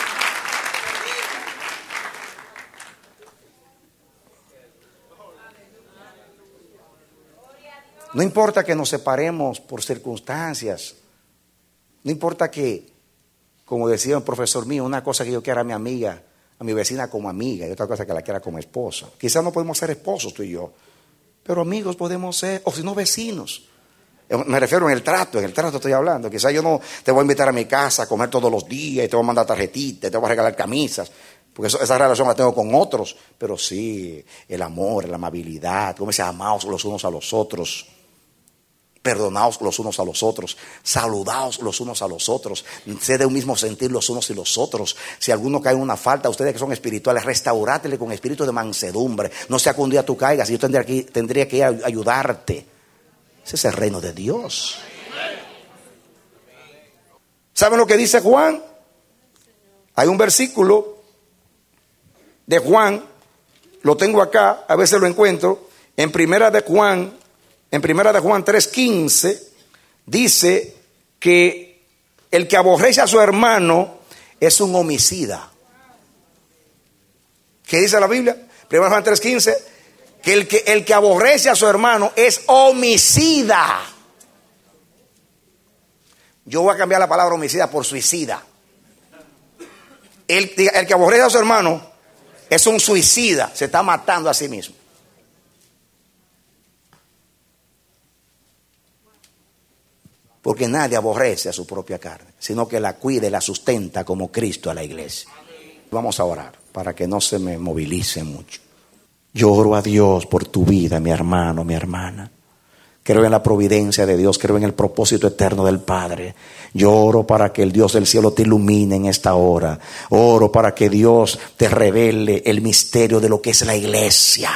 No importa que nos separemos por circunstancias. No importa que, como decía un profesor mío, una cosa que yo quiera a mi amiga, a mi vecina como amiga, y otra cosa que la quiera como esposa. Quizás no podemos ser esposos tú y yo, pero amigos podemos ser, o si no vecinos. Me refiero en el trato estoy hablando. Quizás yo no te voy a invitar a mi casa a comer todos los días y te voy a mandar tarjetitas, te voy a regalar camisas, porque esa relación la tengo con otros. Pero sí, el amor, la amabilidad, como se amaos los unos a los otros. Perdonaos los unos a los otros, saludaos los unos a los otros, sed de un mismo sentir los unos y los otros. Si alguno cae en una falta, ustedes que son espirituales, restaurátele con espíritu de mansedumbre. No sea que un día tú caigas y yo tendría que ir a ayudarte. Ese es el reino de Dios. ¿Saben lo que dice Juan? Hay un versículo de Juan, lo tengo acá, a veces lo encuentro, en Primera de Juan 3:15, dice que el que aborrece a su hermano es un homicida. ¿Qué dice la Biblia? Primera de Juan 3:15, que el que aborrece a su hermano es homicida. Yo voy a cambiar la palabra homicida por suicida. El que aborrece a su hermano es un suicida, se está matando a sí mismo. Porque nadie aborrece a su propia carne, sino que la cuida y la sustenta como Cristo a la iglesia. Vamos a orar para que no se me movilice mucho. Yo oro a Dios por tu vida, mi hermano, mi hermana. Creo en la providencia de Dios, creo en el propósito eterno del Padre. Yo oro para que el Dios del cielo te ilumine en esta hora. Oro para que Dios te revele el misterio de lo que es la iglesia.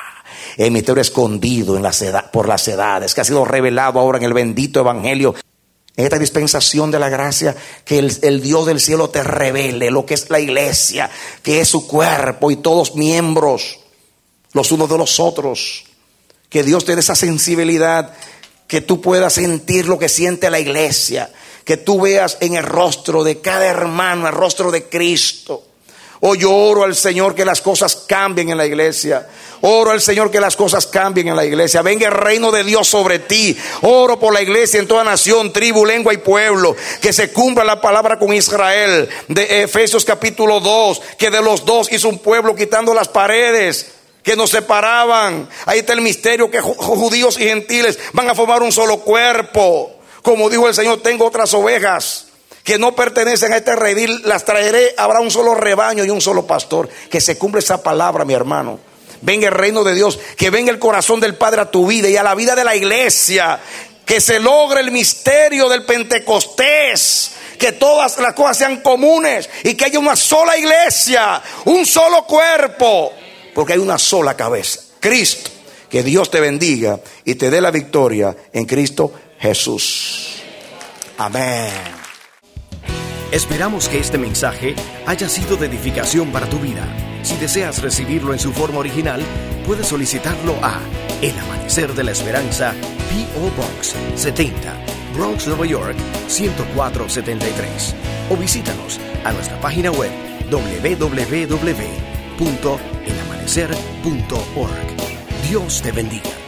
El misterio escondido en por las edades, que ha sido revelado ahora en el bendito evangelio. En esta dispensación de la gracia, que el Dios del cielo te revele lo que es la iglesia, que es su cuerpo y todos miembros, los unos de los otros. Que Dios te dé esa sensibilidad, que tú puedas sentir lo que siente la iglesia, que tú veas en el rostro de cada hermano, el rostro de Cristo. Oh, yo oro al Señor que las cosas cambien en la iglesia. Oro al Señor que las cosas cambien en la iglesia. Venga el reino de Dios sobre ti. Oro por la iglesia en toda nación, tribu, lengua y pueblo. Que se cumpla la palabra con Israel de Efesios capítulo 2. Que de los dos hizo un pueblo quitando las paredes que nos separaban. Ahí está el misterio, que judíos y gentiles van a formar un solo cuerpo. Como dijo el Señor, tengo otras ovejas que no pertenecen a este redil, las traeré, habrá un solo rebaño y un solo pastor. Que se cumpla esa palabra, mi hermano. Venga el reino de Dios, que venga el corazón del Padre a tu vida y a la vida de la iglesia. Que se logre el misterio del Pentecostés, que todas las cosas sean comunes y que haya una sola iglesia, un solo cuerpo, porque hay una sola cabeza, Cristo. Que Dios te bendiga y te dé la victoria en Cristo Jesús. Amén. Esperamos que este mensaje haya sido de edificación para tu vida. Si deseas recibirlo en su forma original, puedes solicitarlo a El Amanecer de la Esperanza, P.O. Box 70, Bronx, Nueva York 10473. O visítanos a nuestra página web www.elamanecer.org. Dios te bendiga.